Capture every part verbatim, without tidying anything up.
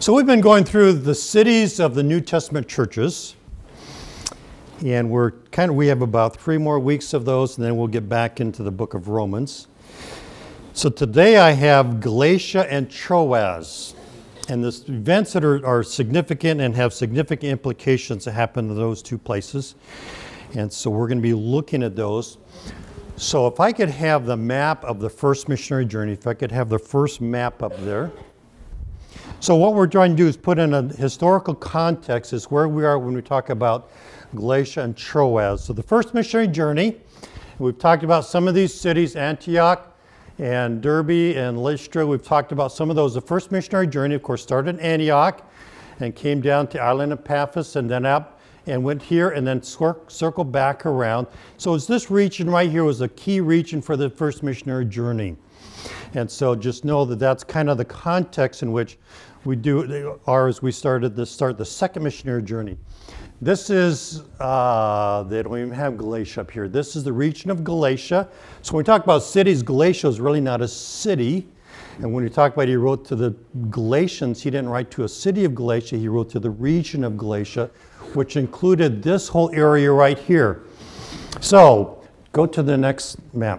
So we've been going through the cities of the New Testament churches, and we're kind of we have about three more weeks of those, and then we'll get back into the book of Romans. So today I have Galatia and Troas, and the events that are, are significant and have significant implications that happen in those two places. And so we're going to be looking at those. So if I could have the map of the first missionary journey, if I could have the first map up there. So what we're trying to do is put in a historical context is where we are when we talk about Galatia and Troas. So the first missionary journey, we've talked about some of these cities, Antioch and Derbe and Lystra. We've talked about some of those. The first missionary journey, of course, started in Antioch and came down to island of Paphos and then up and went here and then cir- circled back around. So it's this region right here was a key region for the first missionary journey. And so just know that that's kind of the context in which we do are as we started to start the second missionary journey. This is, uh, they don't even have Galatia up here. This is the region of Galatia. So when we talk about cities, Galatia is really not a city. And when we talk about he wrote to the Galatians, he didn't write to a city of Galatia, he wrote to the region of Galatia, which included this whole area right here. So go to the next map.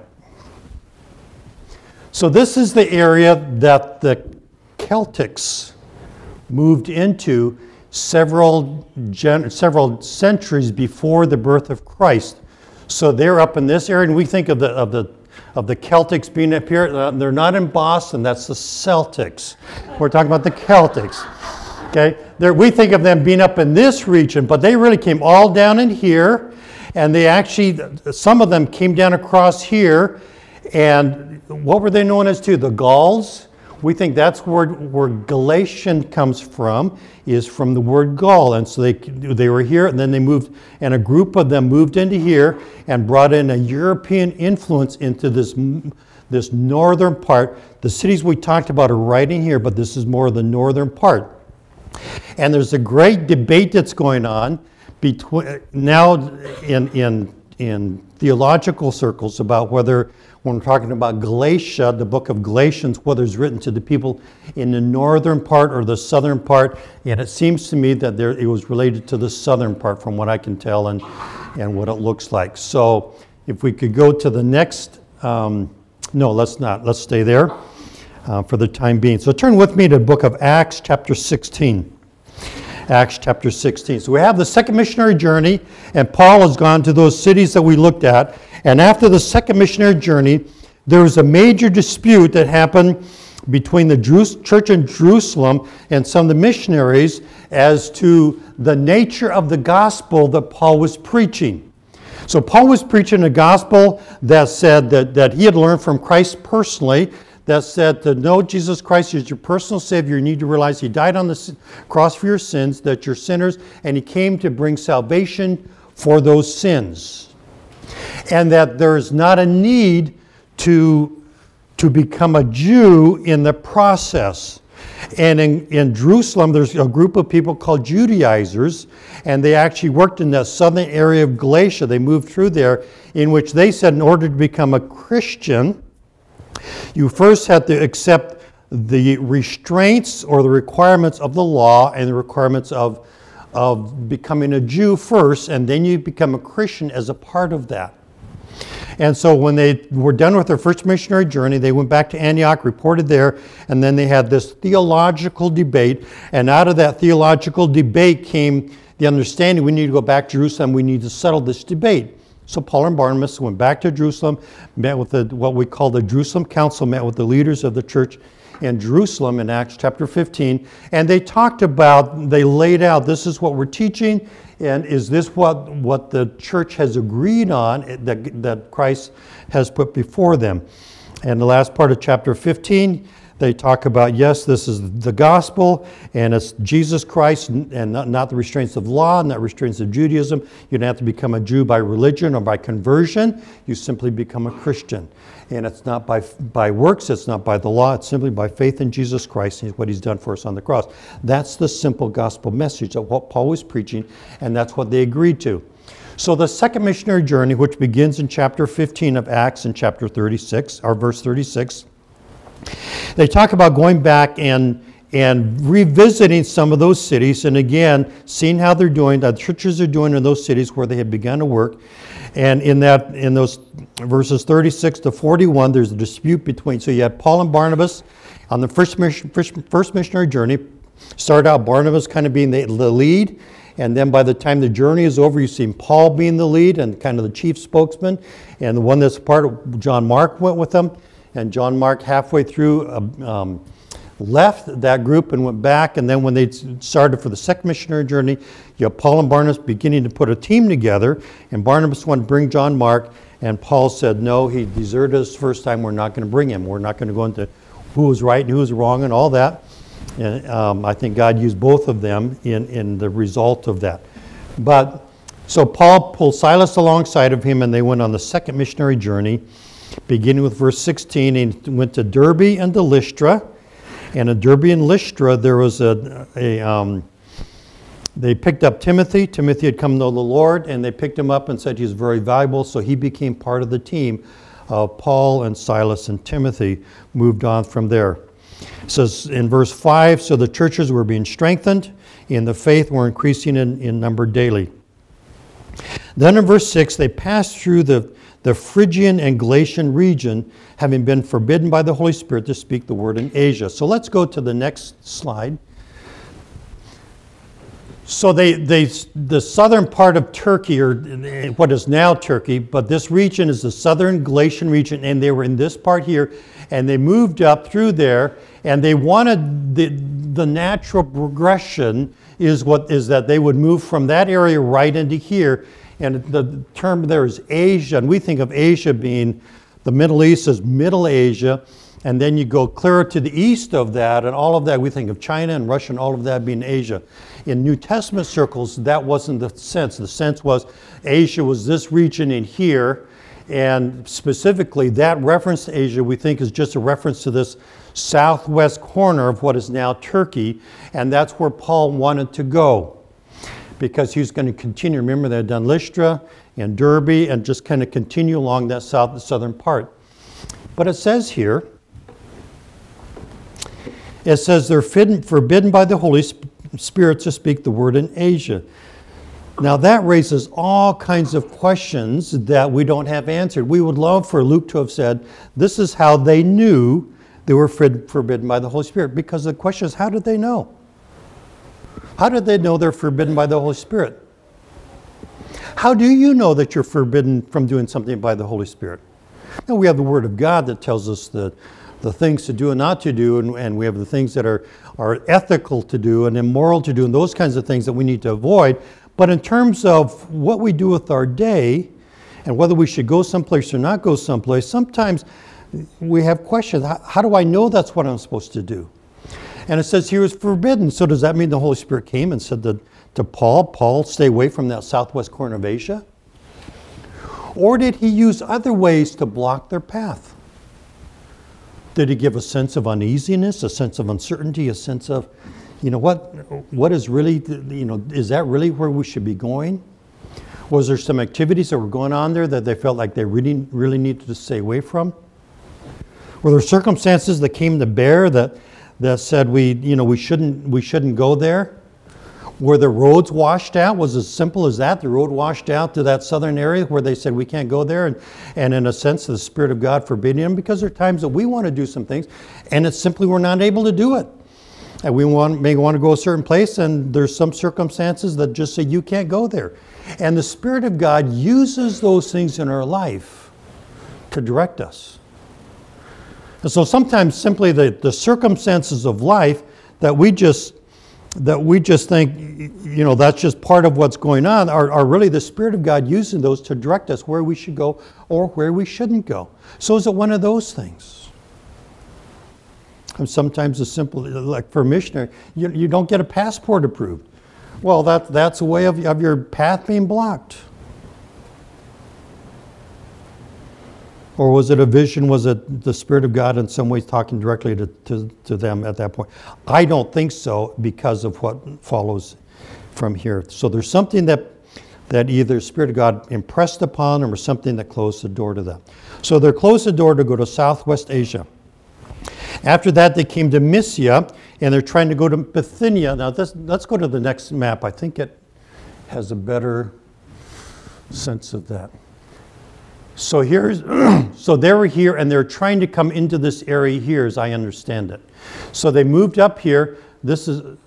So this is the area that the Celtics moved into several gen- several centuries before the birth of Christ. So they're up in this area, and we think of the of the of the Celtics being up here. Uh, they're not in Boston. That's the Celtics. We're talking about the Celtics. Okay, there, we think of them being up in this region, but they really came all down in here, and they actually some of them came down across here, and what were they known as too? The Gauls. We think that's where, where Galatian comes from, is from the word Gaul. And so they they were here, and then they moved, and a group of them moved into here and brought in a European influence into this, this northern part. The cities we talked about are right in here, but this is more the northern part. And there's a great debate that's going on between now in in in theological circles about whether, when we're talking about Galatia, the book of Galatians, whether it's written to the people in the northern part or the southern part. And it seems to me that there, it was related to the southern part from what I can tell and, and what it looks like. So if we could go to the next, um, no, let's not. Let's stay there uh, for the time being. So turn with me to the book of Acts chapter sixteen. Acts chapter sixteen. So we have the second missionary journey, and Paul has gone to those cities that we looked at. And after the second missionary journey, there was a major dispute that happened between the Jews, church in Jerusalem and some of the missionaries as to the nature of the gospel that Paul was preaching. So Paul was preaching a gospel that said that, that he had learned from Christ personally, that said to know Jesus Christ as your personal Savior, you need to realize He died on the cross for your sins, that you're sinners, and He came to bring salvation for those sins. And that there's not a need to, to become a Jew in the process. And in, in Jerusalem, there's a group of people called Judaizers, and they actually worked in the southern area of Galatia. They moved through there, in which they said in order to become a Christian, you first have to accept the restraints or the requirements of the law and the requirements of, of becoming a Jew first, and then you become a Christian as a part of that. And so when they were done with their first missionary journey, they went back to Antioch, reported there, and then they had this theological debate, and out of that theological debate came the understanding we need to go back to Jerusalem, we need to settle this debate. So Paul and Barnabas went back to Jerusalem, met with the, what we call the Jerusalem Council, met with the leaders of the church in Jerusalem in Acts chapter fifteen, and they talked about, they laid out, this is what we're teaching, and is this what, what the church has agreed on, that, that Christ has put before them. And the last part of chapter fifteen, they talk about, yes, this is the gospel, and it's Jesus Christ, and not, not the restraints of law, not restraints of Judaism. You don't have to become a Jew by religion or by conversion. You simply become a Christian. And it's not by by works, it's not by the law, it's simply by faith in Jesus Christ and what He's done for us on the cross. That's the simple gospel message of what Paul was preaching, and that's what they agreed to. So the second missionary journey, which begins in chapter fifteen of Acts and chapter thirty-six, or verse thirty-six, they talk about going back and and revisiting some of those cities, and again, seeing how they're doing, how the churches are doing in those cities where they had begun to work. And in that, in those verses thirty-six to forty-one, there's a dispute between, so you had Paul and Barnabas on the first, mission, first, first missionary journey. Started out Barnabas kind of being the, the lead, and then by the time the journey is over, you see Paul being the lead and kind of the chief spokesman, and the one that's part of John Mark went with them, and John Mark halfway through uh, um, left that group and went back, and then when they started for the second missionary journey, you have Paul and Barnabas beginning to put a team together, and Barnabas wanted to bring John Mark, and Paul said, no, he deserted us the first time, we're not going to bring him. We're not going to go into who was right and who was wrong and all that. And um, I think God used both of them in, in the result of that. But, so Paul pulled Silas alongside of him, and they went on the second missionary journey, beginning with verse sixteen, and went to Derbe and to Lystra. And in Derbe and Lystra, there was a, a um, they picked up Timothy. Timothy had come to know the Lord, and they picked him up and said he's very valuable, so he became part of the team of Paul and Silas, and Timothy moved on from there. It says in verse five, so the churches were being strengthened in the faith, were increasing in, in number daily. Then in verse six, they passed through the, the Phrygian and Galatian region, having been forbidden by the Holy Spirit to speak the word in Asia. So let's go to the next slide. So they, they, the southern part of Turkey, or what is now Turkey, but this region is the southern Galatian region, and they were in this part here, and they moved up through there, and they wanted the, the natural progression is what is that they would move from that area right into here, and the term there is Asia, and we think of Asia being the Middle East as Middle Asia, and then you go clearer to the east of that, and all of that, we think of China and Russia and all of that being Asia. In New Testament circles, that wasn't the sense. The sense was Asia was this region in here, and specifically that reference to Asia we think is just a reference to this southwest corner of what is now Turkey, and that's where Paul wanted to go because he was going to continue. Remember, they had done Lystra and Derbe and just kind of continue along that south, the southern part. But it says here, it says they're forbidden by the Holy Spirit to speak the word in Asia. Now that raises all kinds of questions that we don't have answered. We would love for Luke to have said, this is how they knew they were forbidden by the Holy Spirit. Because the question is, how did they know? How did they know they're forbidden by the Holy Spirit? How do you know that you're forbidden from doing something by the Holy Spirit? Now we have the Word of God that tells us that the things to do and not to do, and, and we have the things that are, are ethical to do and immoral to do, and those kinds of things that we need to avoid. But in terms of what we do with our day, and whether we should go someplace or not go someplace, sometimes we have questions. How, how do I know that's what I'm supposed to do? And it says here it's forbidden. So does that mean the Holy Spirit came and said to, to Paul, Paul, stay away from that southwest corner of Asia? Or did he use other ways to block their path? Did he give a sense of uneasiness, a sense of uncertainty, a sense of, you know, what what is really, you know, is that really where we should be going? Was there some activities that were going on there that they felt like they really, really needed to stay away from? Were there circumstances that came to bear that that said we, you know, we shouldn't we shouldn't go there? Were the roads washed out? Was it as simple as that? The road washed out to that southern area where they said we can't go there, and, and in a sense the Spirit of God forbidding them, because there are times that we want to do some things and it's simply we're not able to do it. And we want, may want to go a certain place, and there's some circumstances that just say you can't go there. And the Spirit of God uses those things in our life to direct us. And so sometimes simply the, the circumstances of life that we just that we just think, you know, that's just part of what's going on, are, are really the Spirit of God using those to direct us where we should go or where we shouldn't go. So is it one of those things? And sometimes it's simple, like for a missionary, you, you don't get a passport approved. Well, that, that's a way of, of your path being blocked. Or was it a vision? Was it the Spirit of God in some ways talking directly to, to, to them at that point? I don't think so, because of what follows from here. So there's something that that either the Spirit of God impressed upon them or something that closed the door to them. So they closed the door to go to Southwest Asia. After that, they came to Mysia, and they're trying to go to Bithynia. Now, this, let's go to the next map. I think it has a better sense of that. So here's, so they were here, and they're trying to come into this area here, as I understand it. So they moved up here. This is,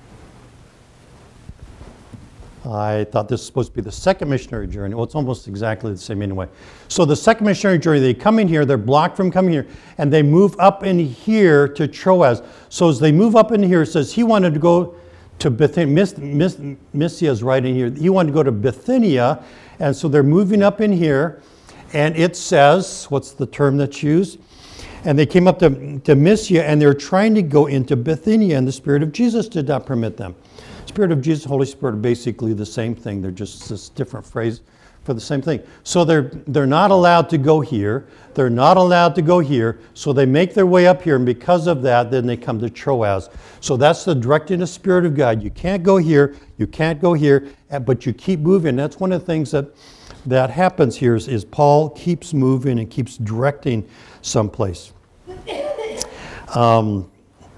I thought this was supposed to be the second missionary journey. Well, it's almost exactly the same anyway. So the second missionary journey, they come in here, they're blocked from coming here, and they move up in here to Troas. So as they move up in here, it says he wanted to go to Bithynia. Mis, Mis, Mysia is right in here. He wanted to go to Bithynia, and so they're moving up in here, and it says, what's the term that's used? And they came up to, to Mysia, and they're trying to go into Bithynia, and the Spirit of Jesus did not permit them. Spirit of Jesus, Holy Spirit are basically the same thing. They're just this different phrase for the same thing. So they're they're not allowed to go here. They're not allowed to go here. So they make their way up here, and because of that, then they come to Troas. So that's the directing of the Spirit of God. You can't go here. You can't go here, but you keep moving. That's one of the things that that happens here is, is Paul keeps moving and keeps directing someplace. Um,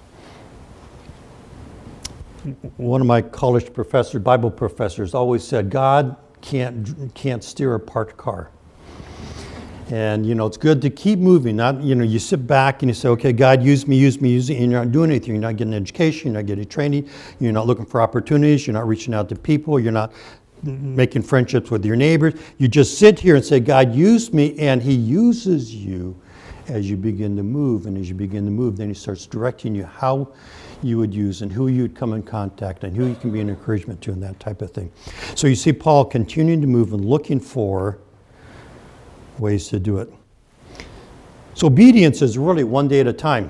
One of my college professors, Bible professors, always said, God can't can't steer a parked car. And, you know, it's good to keep moving. Not, you know, you sit back and you say, okay, God, use me, use me, use me, and you're not doing anything. You're not getting education, you're not getting training, you're not looking for opportunities, you're not reaching out to people, you're not making friendships with your neighbors. You just sit here and say, God, use me, and he uses you as you begin to move. And as you begin to move, then he starts directing you how you would use and who you'd come in contact and who you can be an encouragement to and that type of thing. So you see Paul continuing to move and looking for ways to do it. So obedience is really one day at a time.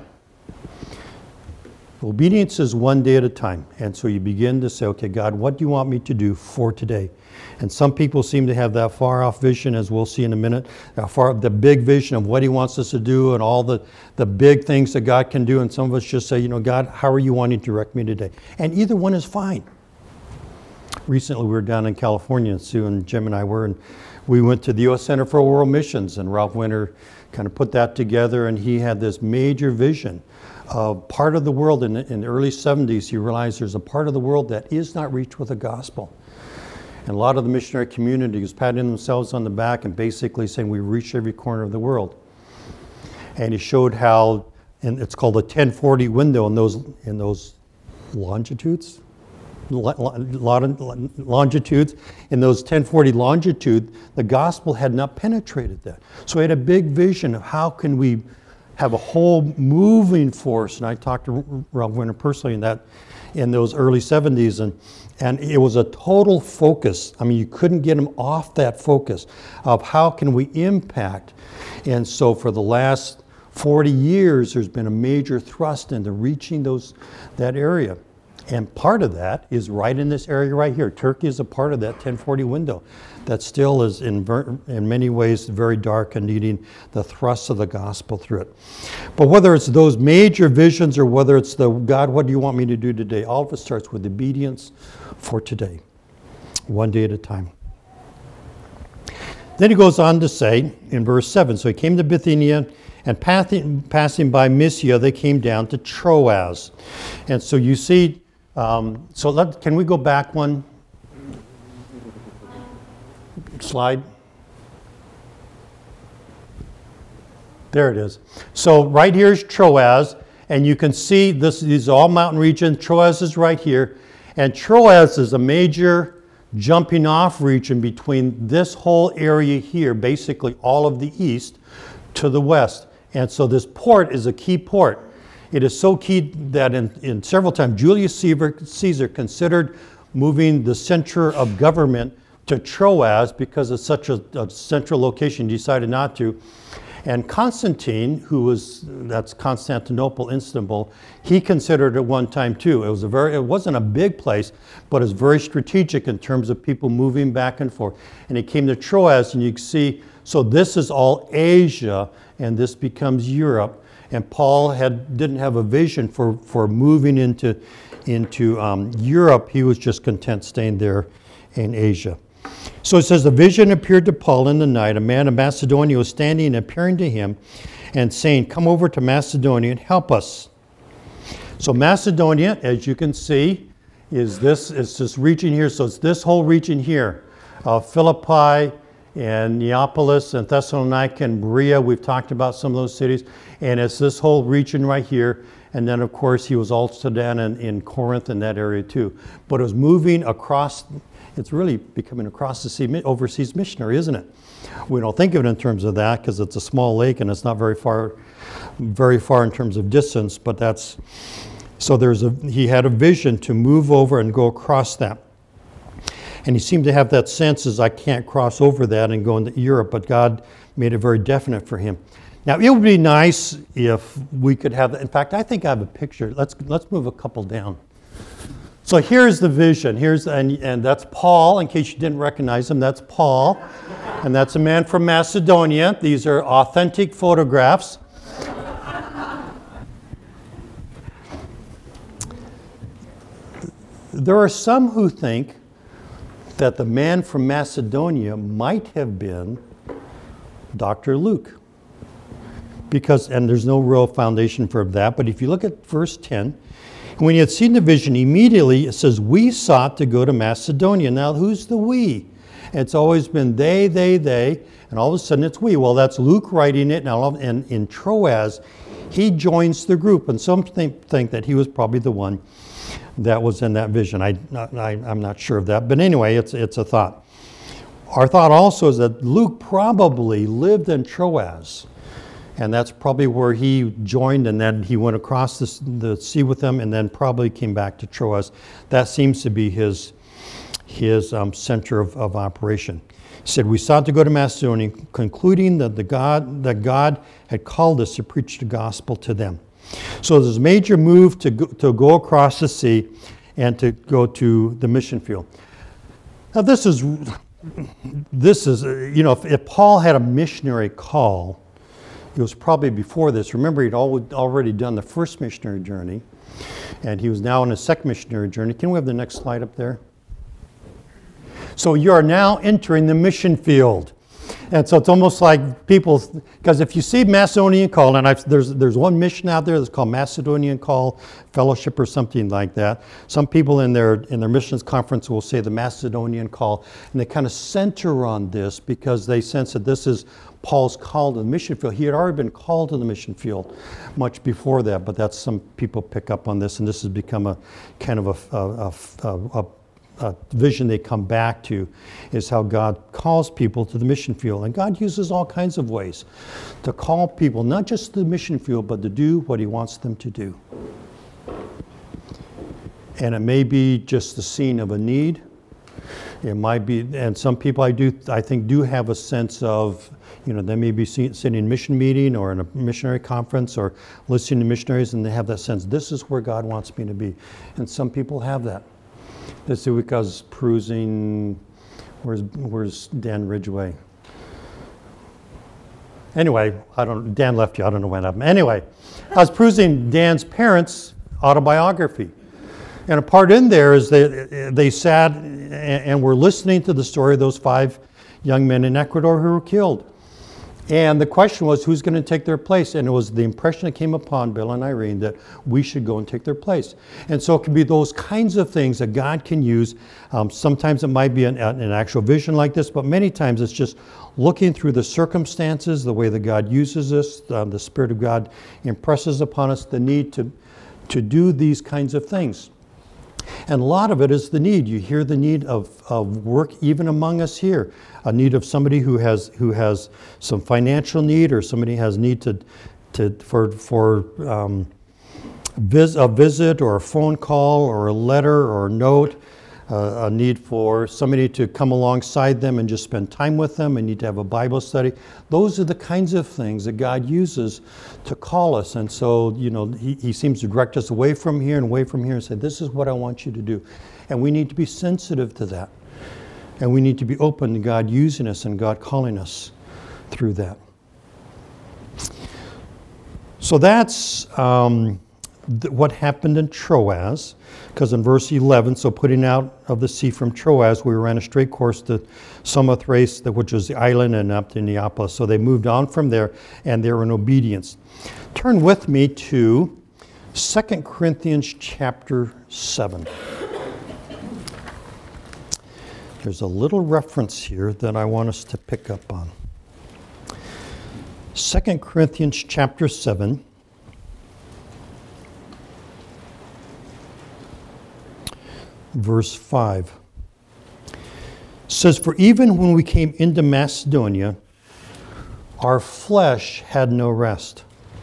Obedience is one day at a time. And so you begin to say, okay, God, what do you want me to do for today? And some people seem to have that far off vision, as we'll see in a minute, that far, the big vision of what he wants us to do and all the, the big things that God can do. And some of us just say, you know, God, how are you wanting to direct me today? And either one is fine. Recently, we were down in California, and Sue and Jim and I were, and we went to the U S Center for World Missions, and Ralph Winter kind of put that together, and he had this major vision of part of the world. In, in the early seventies, he realized there's a part of the world that is not reached with the gospel. And a lot of the missionary community was patting themselves on the back and basically saying, we reach every corner of the world. And he showed how, and it's called a ten forty window in those in those longitudes, longitudes, in those ten forty longitude, the gospel had not penetrated that. So he had a big vision of how can we have a whole moving force. And I talked to Ralph Winter personally in that, in those early seventies, and and it was a total focus. I mean, you couldn't get him off that focus of how can we impact. And so for the last forty years, there's been a major thrust into reaching those that area. And part of that is right in this area right here. Turkey is a part of that ten forty window that still is in, ver- in many ways very dark and needing the thrust of the gospel through it. But whether it's those major visions or whether it's the, God, what do you want me to do today? All of it starts with obedience for today, one day at a time. Then he goes on to say in verse seven, so he came to Bithynia, and passing, passing by Mysia, they came down to Troas. And so you see, um, so let, can we go back one slide? There it is. So right here is Troas, and you can see this is all mountain region. Troas is right here, and Troas is a major jumping off region between this whole area here, basically all of the east to the west. And so this port is a key port. It is so key that in, in several times Julius Caesar, Caesar considered moving the center of government to Troas because it's such a, a central location. He decided not to. And Constantine, who was, that's Constantinople, Istanbul, he considered it one time too. It was a very, it wasn't a big place, but it's very strategic in terms of people moving back and forth. And he came to Troas, and you can see, so this is all Asia, and this becomes Europe. And Paul had didn't have a vision for, for moving into, into um, Europe. He was just content staying there in Asia. So it says, the vision appeared to Paul in the night. A man of Macedonia was standing and appearing to him and saying, come over to Macedonia and help us. So Macedonia, as you can see, is this, it's this region here. So it's this whole region here. Uh, Philippi and Neapolis and Thessalonica and Berea. We've talked about some of those cities. And it's this whole region right here. And then, of course, he was also down in, in Corinth and that area too. But it was moving across, it's really becoming across the sea, overseas missionary, isn't it? We don't think of it in terms of that because it's a small lake and it's not very far, very far in terms of distance. But that's, so there's a, he had a vision to move over and go across that. And he seemed to have that sense as I can't cross over that and go into Europe, but God made it very definite for him. Now, it would be nice if we could have, in fact, I think I have a picture. Let's let's move a couple down. So here's the vision. Here's and, and that's Paul, in case you didn't recognize him, that's Paul. And that's a man from Macedonia. These are authentic photographs. There are some who think that the man from Macedonia might have been Doctor Luke. Because, and there's no real foundation for that, but if you look at verse ten, when he had seen the vision, immediately it says, we sought to go to Macedonia. Now, who's the we? It's always been they, they, they, and all of a sudden it's we. Well, that's Luke writing it, and, and in Troas, he joins the group, and some think, think that he was probably the one that was in that vision. I, I, I'm not sure of that, but anyway, it's it's a thought. Our thought also is that Luke probably lived in Troas, and that's probably where he joined, and then he went across the, the sea with them, and then probably came back to Troas. That seems to be his his um, center of, of operation. He said, we sought to go to Macedonia, concluding that the God that God had called us to preach the gospel to them. So there's a major move to go, to go across the sea and to go to the mission field. Now this is, this is you know, if, if Paul had a missionary call, it was probably before this. Remember, he'd already done the first missionary journey, and he was now on his second missionary journey. Can we have the next slide up there? So you are now entering the mission field. And so it's almost like people, because if you see Macedonian Call, and I've, there's there's one mission out there that's called Macedonian Call Fellowship or something like that. Some people in their in their missions conference will say the Macedonian Call, and they kind of center on this because they sense that this is Paul's call to the mission field. He had already been called to the mission field much before that, but that's some people pick up on this, and this has become a kind of a, a, a, a Uh, vision they come back to, is how God calls people to the mission field. And God uses all kinds of ways to call people, not just to the mission field, but to do what he wants them to do. And it may be just the scene of a need. It might be, and some people I do, I think do have a sense of, you know, they may be sitting in a mission meeting or in a missionary conference or listening to missionaries, and they have that sense, this is where God wants me to be. And some people have that. This is because perusing, where's, where's Dan Ridgway? Anyway, I don't, Dan left you, I don't know when happened. Anyway, I was perusing Dan's parents' autobiography. And a part in there is they, they sat and, and were listening to the story of those five young men in Ecuador who were killed. And the question was, who's going to take their place? And it was the impression that came upon Bill and Irene that we should go and take their place. And so it can be those kinds of things that God can use. Um, sometimes it might be an, an actual vision like this, but many times it's just looking through the circumstances, the way that God uses us, uh, the Spirit of God impresses upon us the need to, to do these kinds of things. And a lot of it is the need. You hear the need of, of work even among us here. A need of somebody who has who has some financial need, or somebody has need to to for for um, vis, a visit or a phone call or a letter or a note. Uh, a need for somebody to come alongside them and just spend time with them, and need to have a Bible study. Those are the kinds of things that God uses to call us. And so, you know, he, he seems to direct us away from here and away from here and say, this is what I want you to do. And we need to be sensitive to that. And we need to be open to God using us and God calling us through that. So that's um, th- what happened in Troas. Because in verse eleven, so putting out of the sea from Troas, we ran a straight course to Samothrace, which was the island, and up to Neapolis. So they moved on from there, and they were in obedience. Turn with me to Second Corinthians chapter seven. There's a little reference here that I want us to pick up on. Second Corinthians chapter seven. Verse five. Says, "For even when we came into Macedonia, our flesh had no rest,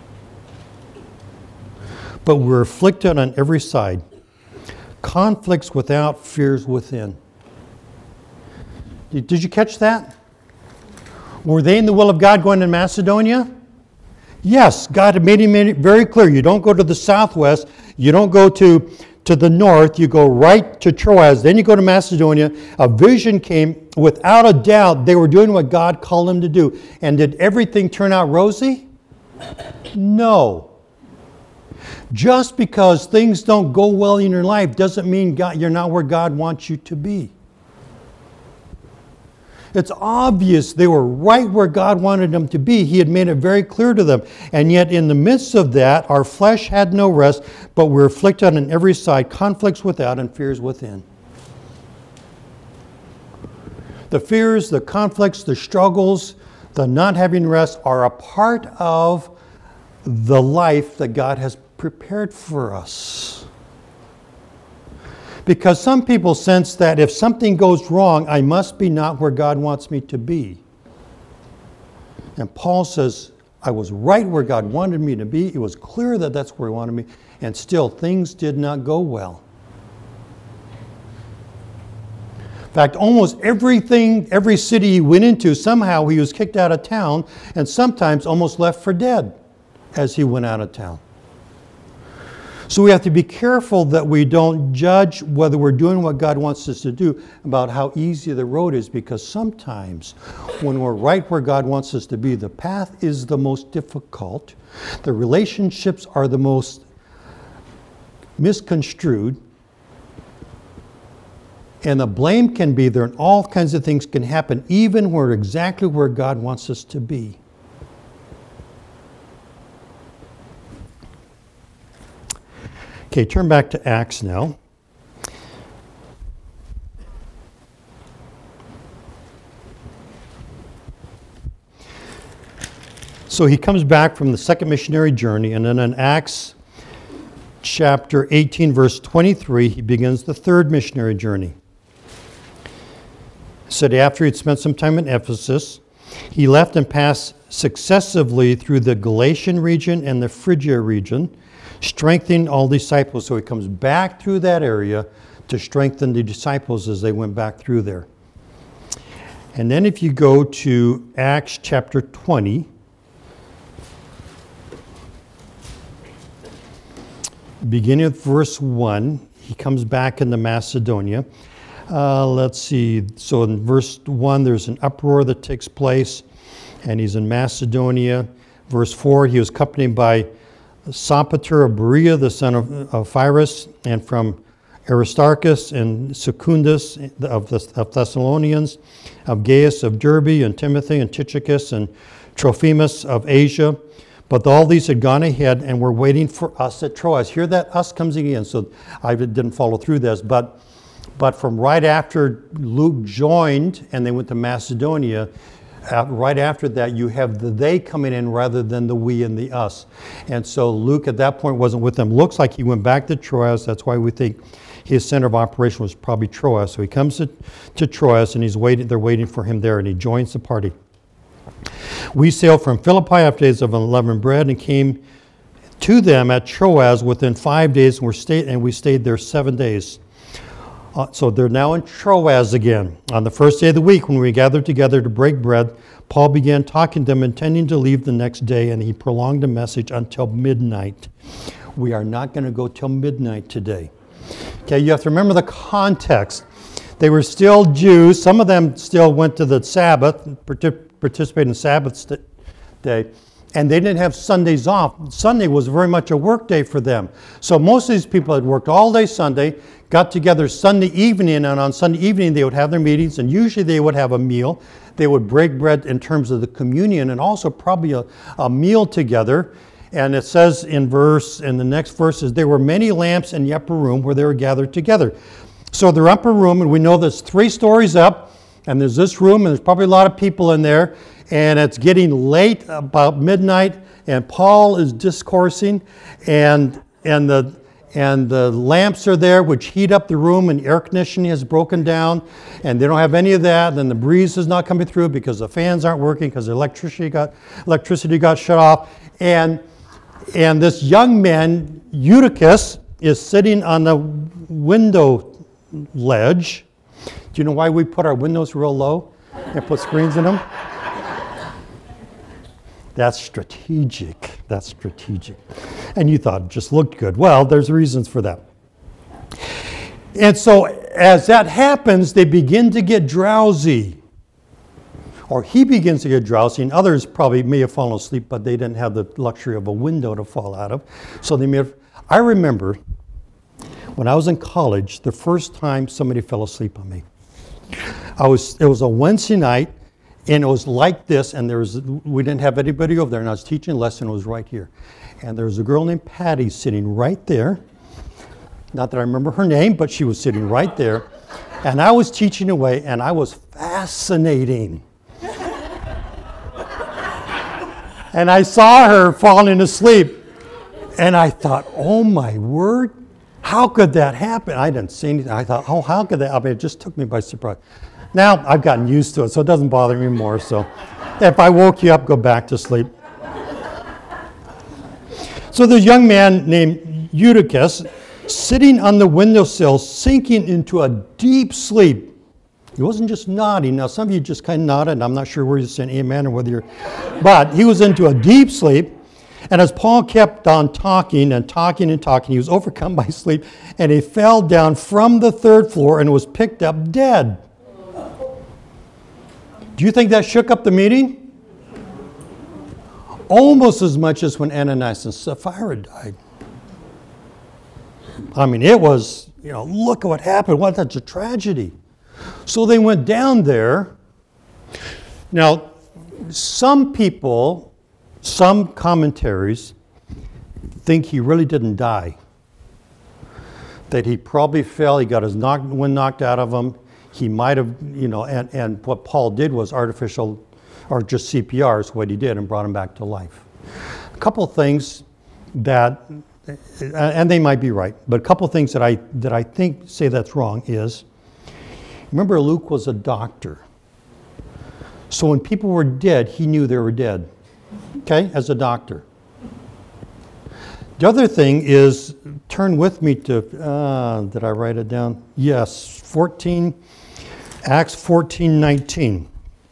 but we were afflicted on every side, conflicts without, fears within." Did you catch that? Were they in the will of God going to Macedonia? Yes, God had made it very clear. You don't go to the southwest, you don't go to to the north, you go right to Troas, then you go to Macedonia. A vision came. Without a doubt, they were doing what God called them to do. And did everything turn out rosy? No. Just because things don't go well in your life doesn't mean God, you're not where God wants you to be. It's obvious they were right where God wanted them to be. He had made it very clear to them. And yet in the midst of that, our flesh had no rest, but we were afflicted on every side, conflicts without and fears within. The fears, the conflicts, the struggles, the not having rest are a part of the life that God has prepared for us. Because some people sense that if something goes wrong, I must be not where God wants me to be. And Paul says, I was right where God wanted me to be. It was clear that that's where He wanted me. And still, things did not go well. In fact, almost everything, every city he went into, somehow he was kicked out of town and sometimes almost left for dead as he went out of town. So we have to be careful that we don't judge whether we're doing what God wants us to do about how easy the road is, because sometimes when we're right where God wants us to be, the path is the most difficult, the relationships are the most misconstrued, and the blame can be there, and all kinds of things can happen even when we're exactly where God wants us to be. Okay, turn back to Acts now. So he comes back from the second missionary journey, and then in Acts chapter eighteen, verse twenty-three, he begins the third missionary journey. It said after he'd spent some time in Ephesus, he left and passed successively through the Galatian region and the Phrygia region, strengthening all disciples. So he comes back through that area to strengthen the disciples as they went back through there. And then if you go to Acts chapter twenty, beginning with verse one, he comes back into Macedonia. Uh, let's see, so in verse one, there's an uproar that takes place, and he's in Macedonia. Verse four, he was accompanied by Sopater of Berea, the son of, of Pyrrhus, and from Aristarchus and Secundus of the of Thessalonians, of Gaius of Derbe, and Timothy and Tychicus and Trophimus of Asia. But all these had gone ahead and were waiting for us at Troas. Hear that? Us comes again. So I didn't follow through this, but but from right after Luke joined and they went to Macedonia, Uh, right after that, you have the they coming in rather than the we and the us. And so Luke at that point wasn't with them. Looks like he went back to Troas. That's why we think his center of operation was probably Troas. So he comes to, to Troas and he's waiting. They're waiting for him there, and he joins the party. We sailed from Philippi after days of unleavened bread and came to them at Troas within five days, and, we're stayed, and we stayed there seven days. Uh, so they're now in Troas again. On the first day of the week, when we gathered together to break bread, Paul began talking to them, intending to leave the next day, and he prolonged the message until midnight. We are not going to go till midnight today. Okay, you have to remember the context. They were still Jews. Some of them still went to the Sabbath, participated in the Sabbath day, and they didn't have Sundays off. Sunday was very much a work day for them. So most of these people had worked all day Sunday, got together Sunday evening, and on Sunday evening they would have their meetings, and usually they would have a meal. They would break bread in terms of the communion, and also probably a, a meal together. And it says in verse, in the next verse is, there were many lamps in the upper room where they were gathered together. So the upper room, and we know there's three stories up, and there's this room, and there's probably a lot of people in there, and it's getting late, about midnight, and Paul is discoursing, and and the and the lamps are there, which heat up the room, and air conditioning is broken down, and they don't have any of that. And then the breeze is not coming through because the fans aren't working because the electricity got electricity got shut off, and and this young man, Eutychus, is sitting on the window ledge. Do you know why we put our windows real low and put screens in them? That's strategic. That's strategic. And you thought it just looked good. Well, there's reasons for that. And so as that happens, they begin to get drowsy. Or he begins to get drowsy, and others probably may have fallen asleep, but they didn't have the luxury of a window to fall out of. So they may have. I remember when I was in college, the first time somebody fell asleep on me. I was. It was a Wednesday night, and it was like this, and there was we didn't have anybody over there, and I was teaching a lesson. It was right here, and there was a girl named Patty sitting right there. Not that I remember her name, but she was sitting right there, and I was teaching away, and I was fascinating. And I saw her falling asleep, and I thought, oh my word, how could that happen? I didn't see anything. I thought, oh, how could that happen? It just took me by surprise. Now I've gotten used to it, so it doesn't bother me more. So if I woke you up, go back to sleep. So this young man named Eutychus, sitting on the windowsill, sinking into a deep sleep. He wasn't just nodding. Now, some of you just kind of nodded, and I'm not sure where you're saying amen or whether you're... But he was into a deep sleep, and as Paul kept on talking and talking and talking, he was overcome by sleep, and he fell down from the third floor and was picked up dead. Do you think that shook up the meeting? Almost as much as when Ananias and Sapphira died. I mean, it was, you know, look at what happened. What, that's a tragedy. So they went down there. Now, some people, some commentaries think he really didn't die. That he probably fell, he got his knock, wind knocked out of him. He might have, you know, and, and what Paul did was artificial, or just C P R is what he did, and brought him back to life. A couple of things that, and they might be right, but a couple of things that I that I think say that's wrong is, remember, Luke was a doctor. So when people were dead, he knew they were dead, okay, as a doctor. The other thing is, turn with me to, uh, did I write it down? Yes, fourteen, Acts fourteen nineteen.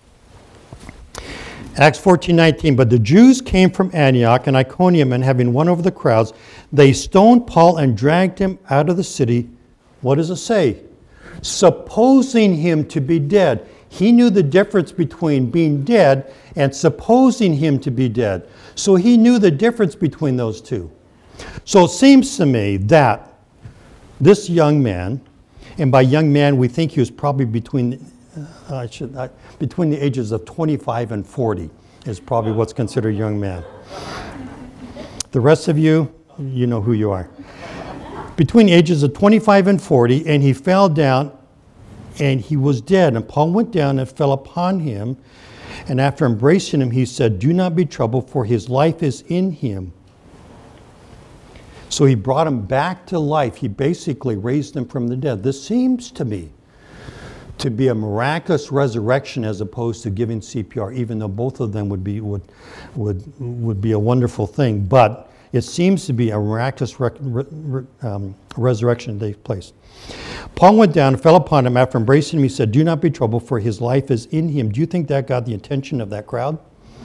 Acts fourteen nineteen, but the Jews came from Antioch and Iconium, and having won over the crowds, they stoned Paul and dragged him out of the city. What does it say? Supposing him to be dead. He knew the difference between being dead and supposing him to be dead. So he knew the difference between those two. So it seems to me that this young man, and by young man we think he was probably between, uh, I should, uh, between the ages of twenty-five and forty is probably what's considered a young man. The rest of you, you know who you are. Between the ages of twenty-five and forty, and he fell down and he was dead. And Paul went down and fell upon him, and after embracing him, he said, "Do not be troubled, for his life is in him." So he brought him back to life. He basically raised him from the dead. This seems to me to be a miraculous resurrection as opposed to giving C P R, even though both of them would be would would would be a wonderful thing. But it seems to be a miraculous re- re- um, resurrection that takes place. Paul went down and fell upon him. After embracing him, he said, "Do not be troubled, for his life is in him." Do you think that got the attention of that crowd?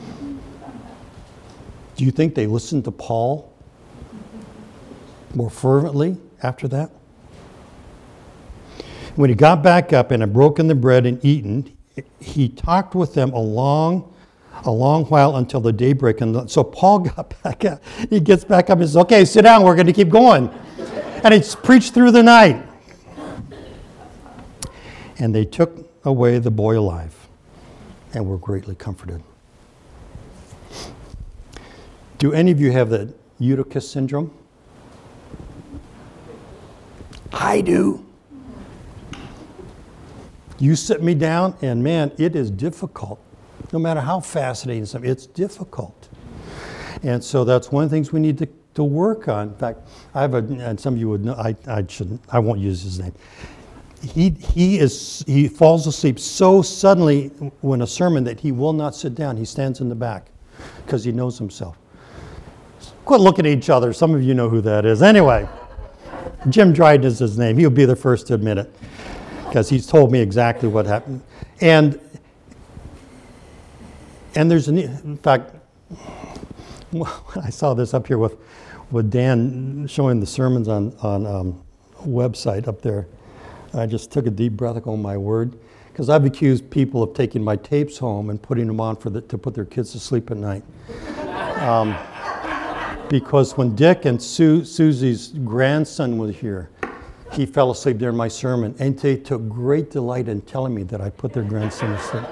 Do you think they listened to Paul more fervently after that? When he got back up and had broken the bread and eaten, he talked with them a long, a long while until the daybreak. And so Paul got back up. He gets back up and says, "Okay, sit down. We're going to keep going." And he preached through the night. And they took away the boy alive and were greatly comforted. Do any of you have the Eutychus syndrome? I do. You sit me down, and man, it is difficult. No matter how fascinating something, it's difficult. And so that's one of the things we need to, to work on. In fact, I have a, and some of you would know, I, I shouldn't, I won't use his name. He, he is, he falls asleep so suddenly when a sermon that he will not sit down. He stands in the back because he knows himself. Quit looking at each other. Some of you know who that is. Anyway, Jim Dryden is his name. He'll be the first to admit it because he's told me exactly what happened. And and there's, an, in fact, I saw this up here with, with Dan showing the sermons on, on um, website up there. I just took a deep breath, like, oh my word, because I've accused people of taking my tapes home and putting them on for the, to put their kids to sleep at night. Um, because when Dick and Sue, Susie's grandson was here, he fell asleep during my sermon, and they took great delight in telling me that I put their grandson to sleep.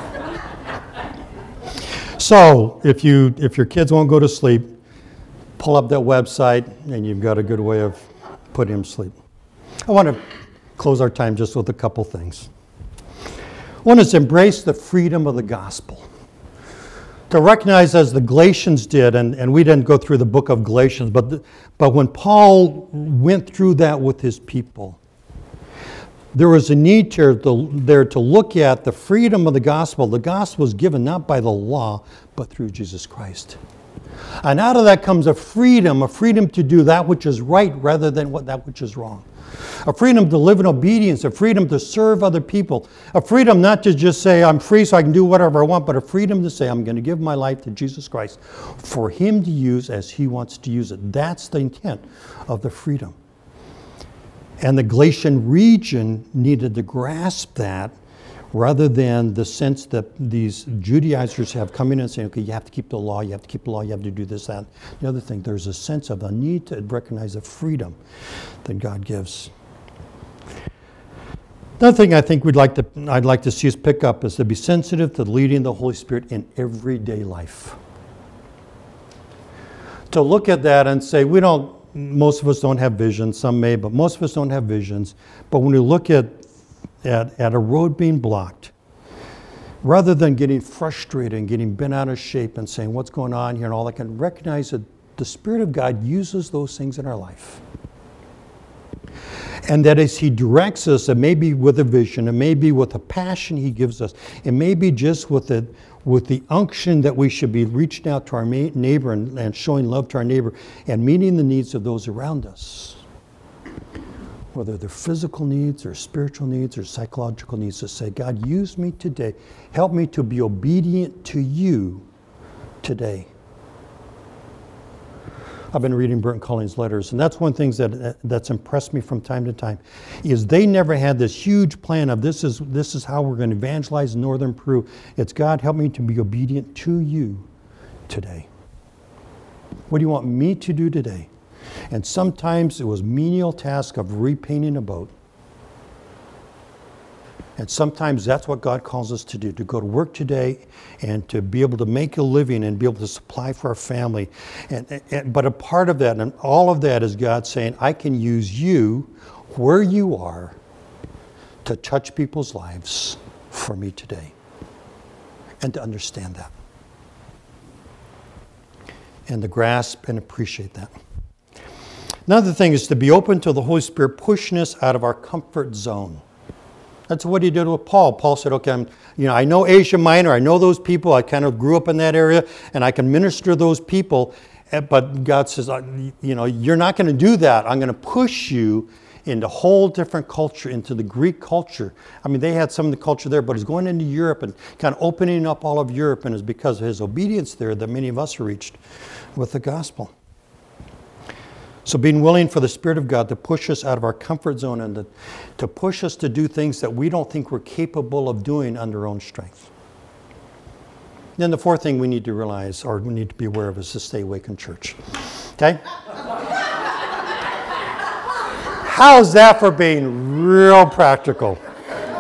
So if you if your kids won't go to sleep, pull up that website, and you've got a good way of putting them to sleep. I want to close our time just with a couple things. One is embrace the freedom of the gospel. To recognize, as the Galatians did, and, and we didn't go through the book of Galatians, but the, but when Paul went through that with his people, there was a need to, to, there to look at the freedom of the gospel. The gospel was given not by the law, but through Jesus Christ. And out of that comes a freedom, a freedom to do that which is right rather than what that which is wrong. A freedom to live in obedience, a freedom to serve other people, a freedom not to just say, I'm free so I can do whatever I want, but a freedom to say, I'm going to give my life to Jesus Christ for Him to use as He wants to use it. That's the intent of the freedom. And the Galatian region needed to grasp that rather than the sense that these Judaizers have come in and saying, okay, you have to keep the law, you have to keep the law, you have to do this, that. The other thing, there's a sense of a need to recognize the freedom that God gives. Another thing I think we'd like to, I'd like to see us pick up is to be sensitive to the leading of the Holy Spirit in everyday life. To look at that and say, we don't, most of us don't have visions, some may, but most of us don't have visions. But when we look at At, at a road being blocked, rather than getting frustrated and getting bent out of shape and saying what's going on here and all that, can recognize that the Spirit of God uses those things in our life. And that as He directs us, it may be with a vision, it may be with a passion He gives us, it may be just with the, with the unction that we should be reaching out to our neighbor and, and showing love to our neighbor and meeting the needs of those around us. Whether they're physical needs or spiritual needs or psychological needs, to say, God, use me today. Help me to be obedient to You today. I've been reading Burton Collins' letters, and that's one of the things that, that's impressed me from time to time, is they never had this huge plan of this is, this is how we're going to evangelize northern Peru. It's, God, help me to be obedient to You today. What do You want me to do today? And sometimes it was menial task of repainting a boat. And sometimes that's what God calls us to do, to go to work today and to be able to make a living and be able to supply for our family. And, and but a part of that and all of that is God saying, I can use you where you are to touch people's lives for me today. And to understand that. And to grasp and appreciate that. Another thing is to be open to the Holy Spirit pushing us out of our comfort zone. That's what He did with Paul. Paul said, okay, I'm, you know, I know Asia Minor, I know those people, I kind of grew up in that area, and I can minister to those people, but God says, you know, you're not going to do that. I'm going to push you into a whole different culture, into the Greek culture. I mean, they had some of the culture there, but He's going into Europe and kind of opening up all of Europe, and it's because of His obedience there that many of us are reached with the gospel. So being willing for the Spirit of God to push us out of our comfort zone and to, to push us to do things that we don't think we're capable of doing under our own strength. Then the fourth thing we need to realize, or we need to be aware of, is to stay awake in church. Okay? How's that for being real practical?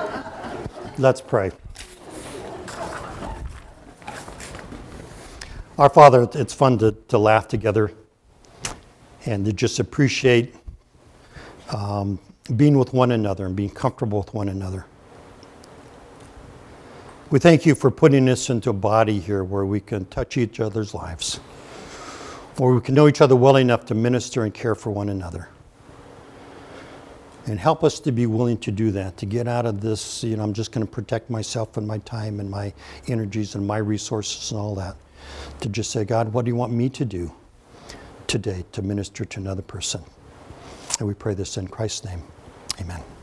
Let's pray. Our Father, it's fun to, to laugh together and to just appreciate um, being with one another and being comfortable with one another. We thank you for putting us into a body here where we can touch each other's lives, where we can know each other well enough to minister and care for one another. And help us to be willing to do that, to get out of this, you know, I'm just going to protect myself and my time and my energies and my resources and all that. To just say, God, what do you want me to do today to minister to another person? And we pray this in Christ's name. Amen.